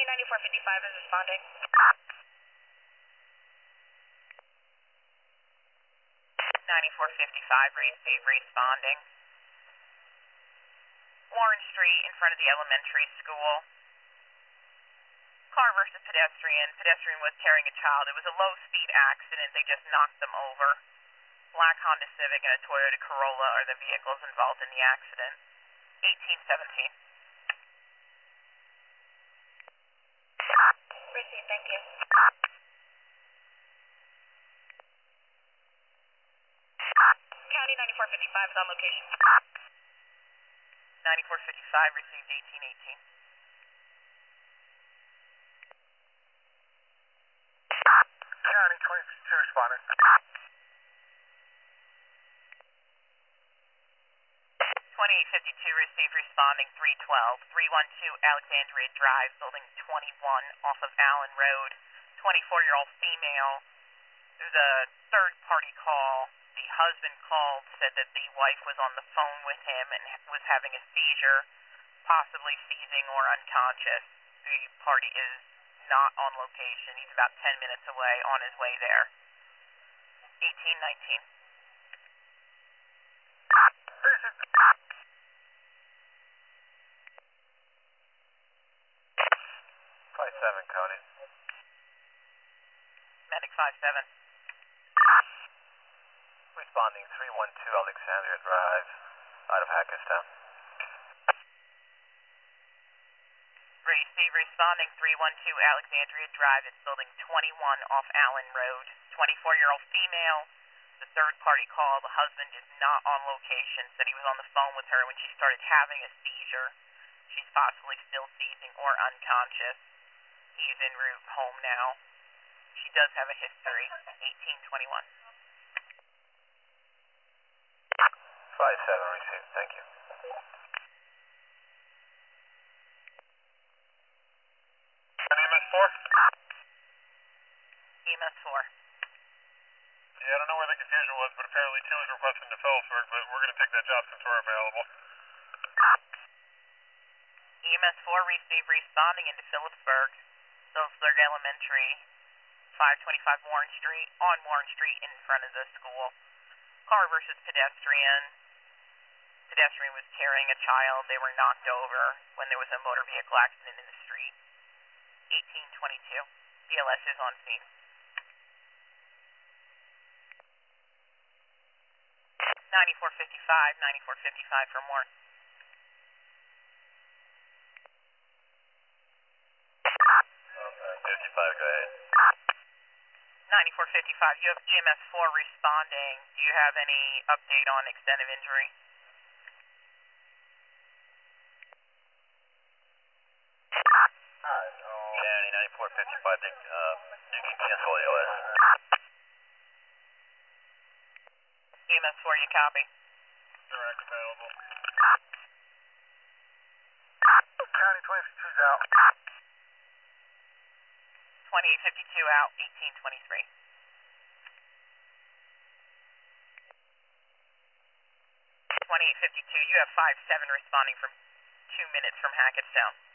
9455 is responding. 9455, receive, responding. Warren Street in front of the elementary school. Car versus pedestrian. Pedestrian was carrying a child. It was a low-speed accident. They just knocked them over. Black Honda Civic and a Toyota Corolla are the vehicles involved in the accident. 1817. Receive, thank you. County 9455 is on location. 9455 received 1818. County 22 responding. 2852 received, responding 312. 312 Alexandria Drive, building 21 off of Allen Road. 24-year-old female. There's a third-party call. The husband called, said that the wife was on the phone with him and was having a seizure, possibly seizing or unconscious. The party is not on location. He's about 10 minutes away, on his way there. 1819. 57, Coney. Medic 57. Responding 312 Alexandria Drive, out of Hackettstown. Receive, responding 312 Alexandria Drive. It's building 21 off Allen Road. 24-year-old female. The third-party call. The husband is not on location. Said he was on the phone with her when she started having a seizure. She's possibly still seizing or unconscious. He's en route home now. She does have a history. 1821. 57 received, thank you. EMS 4? EMS 4. Yeah, I don't know where the confusion was, but apparently 2 is requesting to Phillipsburg, but we're going to take that job since we're available. EMS 4 received, responding into Phillipsburg. Phillipsburg Elementary, 525 Warren Street, on Warren Street in front of the school. Car versus pedestrian. Pedestrian was carrying a child. They were knocked over when there was a motor vehicle accident in the street. 1822. BLS is on scene. 9455, 9455 for more. 55, go ahead. 9455, you have EMS 4 responding. Do you have any update on extent of injury? County 9455, you can cancel AOS. EMS 4, you copy? Direct available. County 22's out. 2852 out, 1823. 2852, you have 57 responding from 2 minutes from Hackettstown.